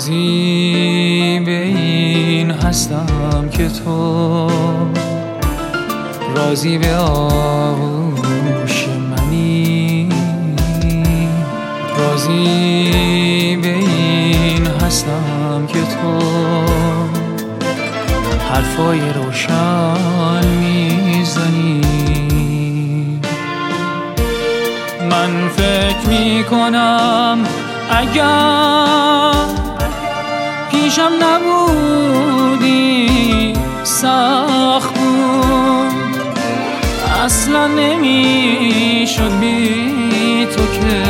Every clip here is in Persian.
راضی به این هستم که تو راضی به آغوش منی، راضی به این هستم که تو حرفای روشن میزنی. من فکر میکنم اگر پیشم نبودی سخت بود، اصلا نمیشد بی تو که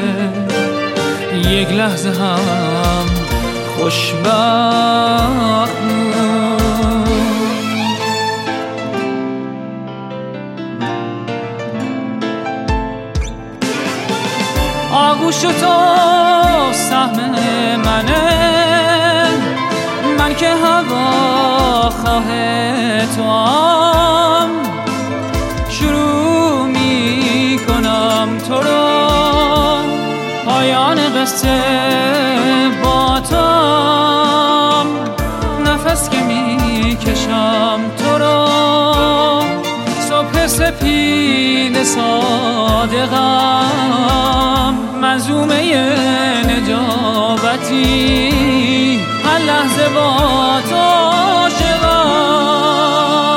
یک لحظه هم خوشبخت بود. آغوش تو سهم منه، من که هوا خواه توام، شروع می کنم تو رو، پایان قصه با توام، نفس که می کشم تو رو، صبح سپید صادقم، منظومه نجابتی، هر لحظه با تو عاشقم.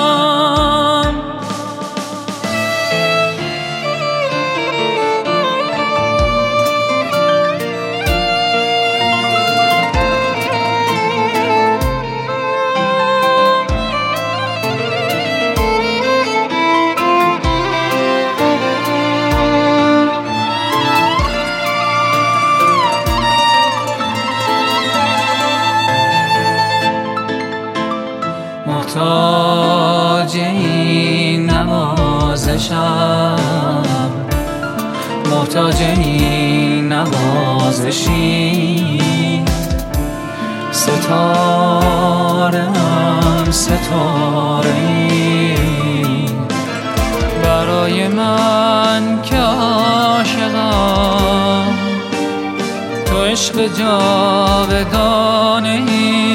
محتاج این نوازشم، محتاج این نوازشی، ستاره‌ام ستاره‌ای برای من که عاشقم، تو عشق جاودانه‌ای.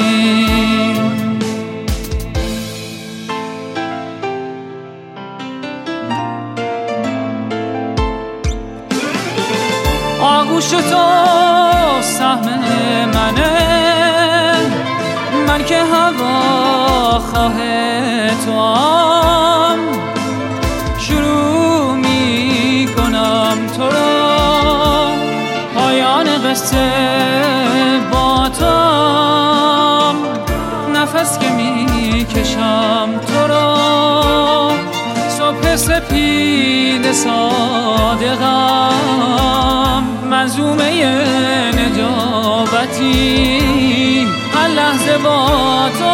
آغوش تو سهم منه، من که هوا خواه توام، شروع می کنم تو رو، پایان قصه با توام، نفس که می کشم تو رو، صبح سپید صادقم، منظومه نجابتی، هر لحظه با تو